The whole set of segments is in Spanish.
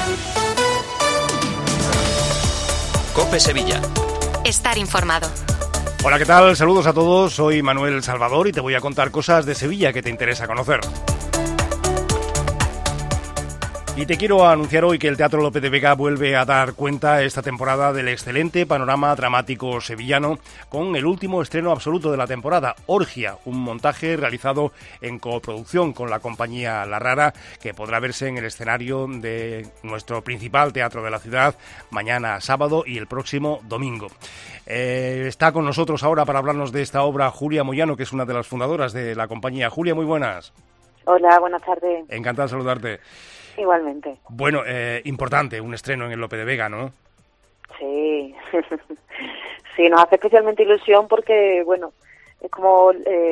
COPE Sevilla. Estar informado. Hola, ¿qué tal? Saludos a todos, soy Manuel Salvador y te voy a contar cosas de Sevilla que te interesa conocer. Y te quiero anunciar hoy que el Teatro Lope de Vega vuelve a dar cuenta esta temporada del excelente panorama dramático sevillano con el último estreno absoluto de la temporada, Orgia, un montaje realizado en coproducción con la compañía La Rara, que podrá verse en el escenario de nuestro principal teatro de la ciudad mañana sábado y el próximo domingo. Está con nosotros ahora para hablarnos de esta obra Julia Moyano, que es una de las fundadoras de la compañía. Julia, muy buenas. Hola, buenas tardes. Encantado de saludarte. Igualmente. Bueno, importante, un estreno en el Lope de Vega, ¿no? Sí, sí, nos hace especialmente ilusión porque, bueno, es como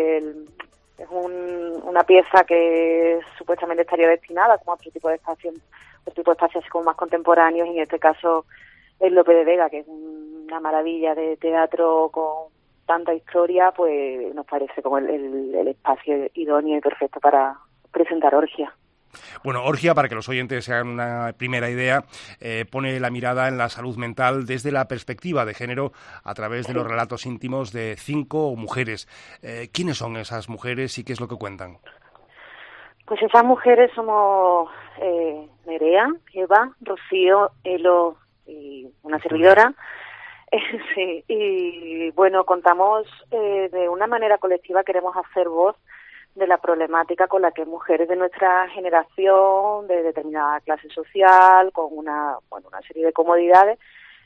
una pieza que supuestamente estaría destinada como a otro tipo de espacios así como más contemporáneos, y en este caso el Lope de Vega, que es una maravilla de teatro con tanta historia, pues nos parece como el espacio idóneo y perfecto para presentar Orgia. Bueno, Orgia, para que los oyentes se hagan una primera idea, pone la mirada en la salud mental desde la perspectiva de género a través de los relatos íntimos de 5 mujeres. ¿Quiénes son esas mujeres y qué es lo que cuentan? Pues esas mujeres somos Nerea, Eva, Rocío, Elo y una servidora. Sí, y bueno, contamos de una manera colectiva, queremos hacer voz de la problemática con la que mujeres de nuestra generación, de determinada clase social, con una serie de comodidades,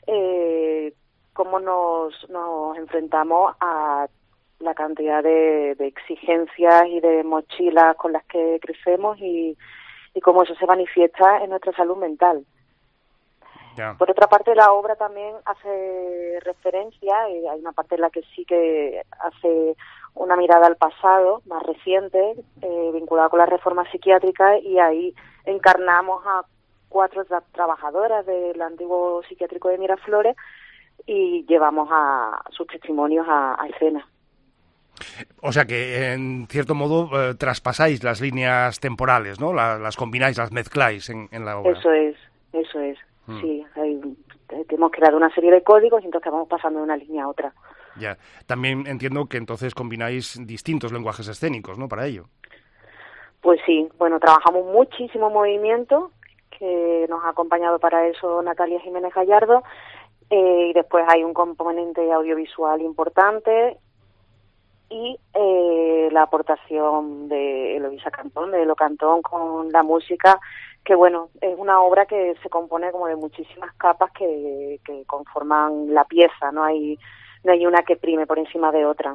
cómo nos enfrentamos a la cantidad de exigencias y de mochilas con las que crecemos y cómo eso se manifiesta en nuestra salud mental. Yeah. Por otra parte, la obra también hace referencia, hay una parte en la que sí que hace una mirada al pasado, más reciente, vinculada con la reforma psiquiátrica, y ahí encarnamos a 4 trabajadoras del antiguo psiquiátrico de Miraflores y llevamos a sus testimonios a escena. O sea que, en cierto modo, traspasáis las líneas temporales, ¿no? Las combináis, las mezcláis en la obra. Eso es. Sí, hemos creado una serie de códigos y entonces vamos pasando de una línea a otra. Ya. También entiendo que entonces combináis distintos lenguajes escénicos, ¿no?, para ello. Pues sí, bueno, trabajamos muchísimo movimiento, que nos ha acompañado para eso Natalia Jiménez Gallardo, y después hay un componente audiovisual importante y la aportación de Eloisa Cantón, de Elo Cantón, con la música, que bueno, es una obra que se compone como de muchísimas capas que conforman la pieza, no hay una que prime por encima de otra.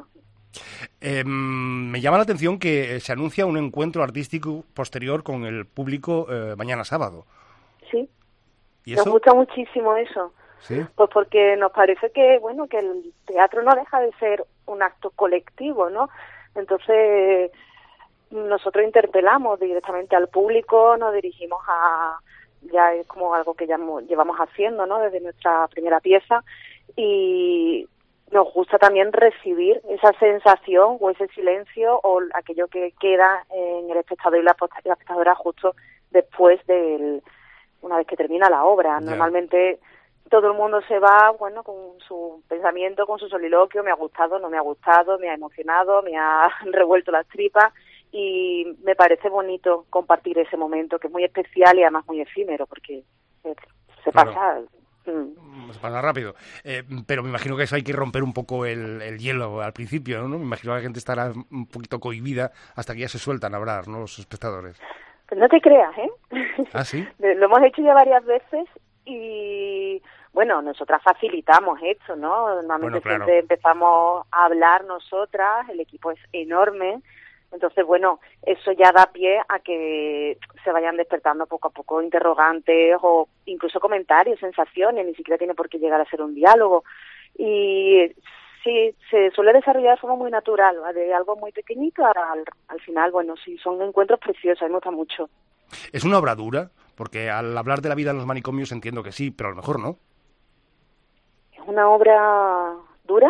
Me llama la atención que se anuncia un encuentro artístico posterior con el público mañana sábado. Sí, ¿Y eso? Nos gusta muchísimo eso. ¿Sí? Pues porque nos parece que, bueno, que el teatro no deja de ser un acto colectivo, ¿no? Entonces, nosotros interpelamos directamente al público, nos dirigimos ya es como algo que ya llevamos haciendo, ¿no?, desde nuestra primera pieza, y nos gusta también recibir esa sensación o ese silencio o aquello que queda en el espectador y la espectadora justo después una vez que termina la obra. Yeah. Normalmente todo el mundo se va, bueno, con su pensamiento, con su soliloquio, me ha gustado, no me ha gustado, me ha emocionado, me ha revuelto las tripas, y me parece bonito compartir ese momento, que es muy especial y además muy efímero, porque se pasa... Se pasa rápido. Pero me imagino que eso hay que romper un poco el hielo al principio, ¿no? Me imagino que la gente estará un poquito cohibida hasta que ya se sueltan a hablar, ¿no?, los espectadores. Pues no te creas, ¿eh? ¿Ah, sí? Lo hemos hecho ya varias veces y, bueno, nosotras facilitamos esto, ¿no? Normalmente Bueno, claro. Siempre empezamos a hablar nosotras, el equipo es enorme. Entonces, bueno, eso ya da pie a que se vayan despertando poco a poco interrogantes o incluso comentarios, sensaciones, ni siquiera tiene por qué llegar a ser un diálogo. Y sí, se suele desarrollar de forma muy natural, ¿va? De algo muy pequeñito al final, bueno, sí, son encuentros preciosos, a mí me gusta mucho. ¿Es una obra dura? Porque al hablar de la vida en los manicomios entiendo que sí, pero a lo mejor no. Es una obra dura,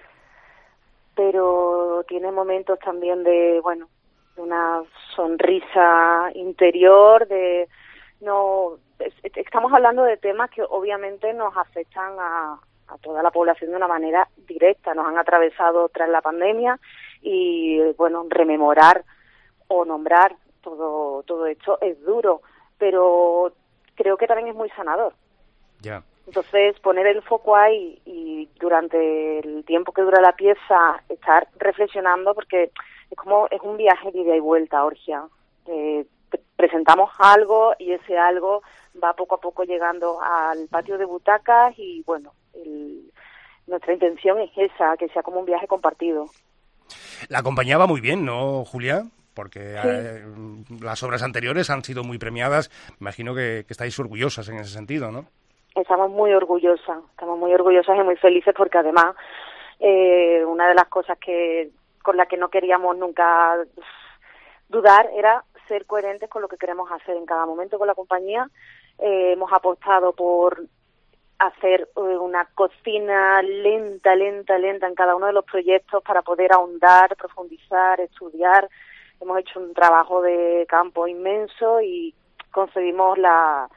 pero tiene momentos también de, bueno, una sonrisa interior, de estamos hablando de temas que obviamente nos afectan a toda la población de una manera directa, nos han atravesado tras la pandemia y, bueno, rememorar o nombrar todo esto es duro, pero creo que también es muy sanador. Ya. Entonces, poner el foco ahí y durante el tiempo que dura la pieza estar reflexionando, porque es un viaje de ida y vuelta, Orgia. Presentamos algo y ese algo va poco a poco llegando al patio de butacas y, bueno, nuestra intención es esa, que sea como un viaje compartido. La compañía va muy bien, ¿no, Julia? Porque sí. Las obras anteriores han sido muy premiadas. Me imagino que estáis orgullosas en ese sentido, ¿no? Estamos muy orgullosas y muy felices porque además una de las cosas con la que no queríamos nunca dudar era ser coherentes con lo que queremos hacer en cada momento con la compañía. Hemos apostado por hacer una cocina lenta en cada uno de los proyectos para poder ahondar, profundizar, estudiar. Hemos hecho un trabajo de campo inmenso y concebimos la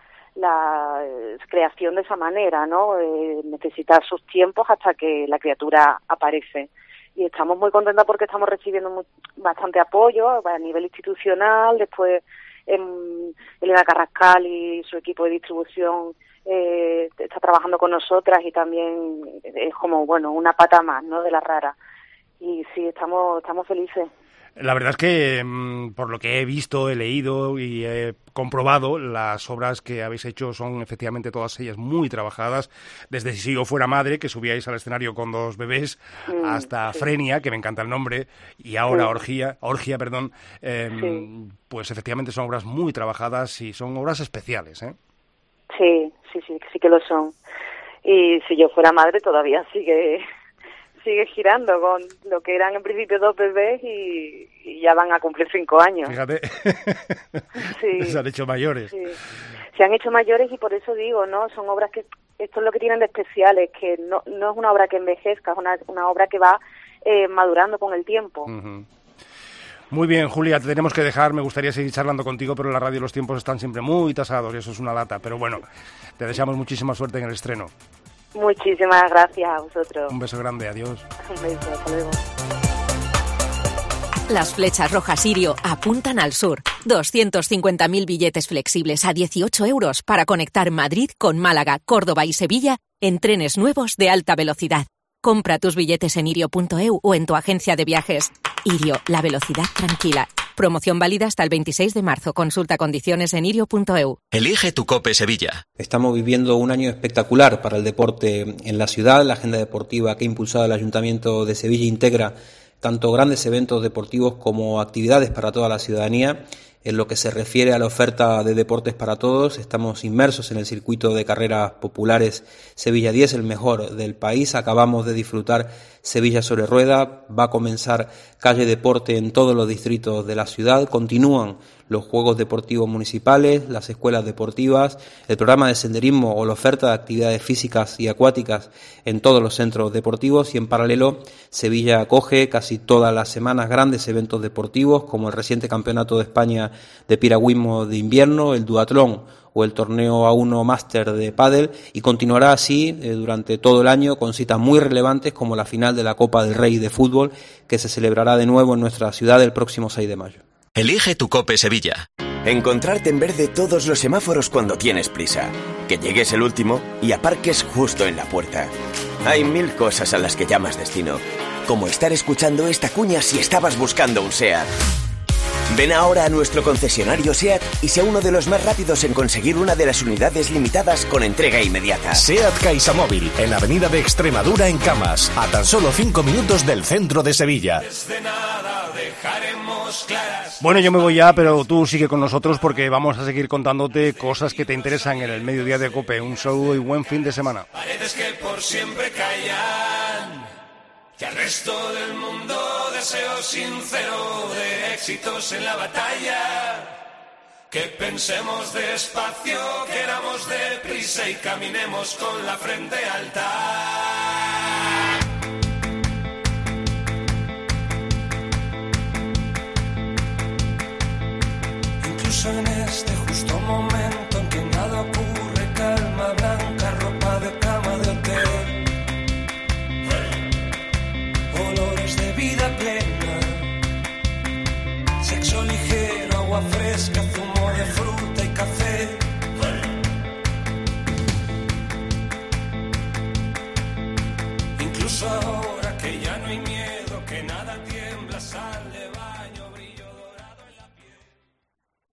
creación de esa manera, ¿no? Necesitar sus tiempos hasta que la criatura aparece. Y estamos muy contentas porque estamos recibiendo bastante apoyo a nivel institucional. Después Elena Carrascal y su equipo de distribución está trabajando con nosotras y también es como, bueno, una pata más, ¿no?, de la rara. Y sí, estamos felices. La verdad es que, por lo que he visto, he leído y he comprobado, las obras que habéis hecho son efectivamente todas ellas muy trabajadas, desde Si yo fuera madre, que subíais al escenario con 2 bebés, hasta sí. Frenia, que me encanta el nombre, y ahora sí. Orgia, Sí. Pues efectivamente son obras muy trabajadas y son obras especiales, ¿eh? Sí que lo son. Y Si yo fuera madre todavía sigue girando con lo que eran en principio 2 bebés y ya van a cumplir 5 años. Fíjate, sí, se han hecho mayores. Sí. Se han hecho mayores y por eso digo, ¿no? Son obras que, esto es lo que tienen de especiales, que no es una obra que envejezca, es una obra que va madurando con el tiempo. Uh-huh. Muy bien, Julia, te tenemos que dejar. Me gustaría seguir charlando contigo, pero en la radio los tiempos están siempre muy tasados y eso es una lata. Pero bueno, te deseamos muchísima suerte en el estreno. Muchísimas gracias a vosotros. Un beso grande, adiós. Un beso, hasta luego. Las flechas rojas Irio apuntan al sur. 250.000 billetes flexibles a 18 € para conectar Madrid con Málaga, Córdoba y Sevilla en trenes nuevos de alta velocidad. Compra tus billetes en irio.eu o en tu agencia de viajes. Irio, la velocidad tranquila. Promoción válida hasta el 26 de marzo. Consulta condiciones en irio.eu. Elige tu COPE Sevilla. Estamos viviendo un año espectacular para el deporte en la ciudad. La agenda deportiva que ha impulsado el Ayuntamiento de Sevilla integra tanto grandes eventos deportivos como actividades para toda la ciudadanía. En lo que se refiere a la oferta de deportes para todos, estamos inmersos en el circuito de carreras populares Sevilla 10, el mejor del país. Acabamos de disfrutar Sevilla sobre rueda, va a comenzar calle deporte en todos los distritos de la ciudad, continúan los juegos deportivos municipales, las escuelas deportivas, el programa de senderismo o la oferta de actividades físicas y acuáticas en todos los centros deportivos y en paralelo Sevilla acoge casi todas las semanas grandes eventos deportivos como el reciente Campeonato de España de Piragüismo de invierno, el duatlón o el torneo A1 Máster de pádel y continuará así durante todo el año con citas muy relevantes como la final de la Copa del Rey de fútbol que se celebrará de nuevo en nuestra ciudad el próximo 6 de mayo. Elige tu COPE Sevilla. Encontrarte en verde todos los semáforos cuando tienes prisa. Que llegues el último y aparques justo en la puerta. Hay 1000 cosas a las que llamas destino. Como estar escuchando esta cuña si estabas buscando un SEAT. Ven ahora a nuestro concesionario SEAT y sea uno de los más rápidos en conseguir una de las unidades limitadas con entrega inmediata. SEAT CaixaMóvil, en la avenida de Extremadura en Camas, a tan solo 5 minutos del centro de Sevilla. Bueno, yo me voy ya, pero tú sigue con nosotros porque vamos a seguir contándote cosas que te interesan en el mediodía de COPE. Un saludo y buen fin de semana. Paredes que por siempre callan, que al resto del mundo deseo sincero de éxitos en la batalla. Que pensemos despacio, queramos deprisa y caminemos con la frente alta. Incluso en este justo momento tus ojos.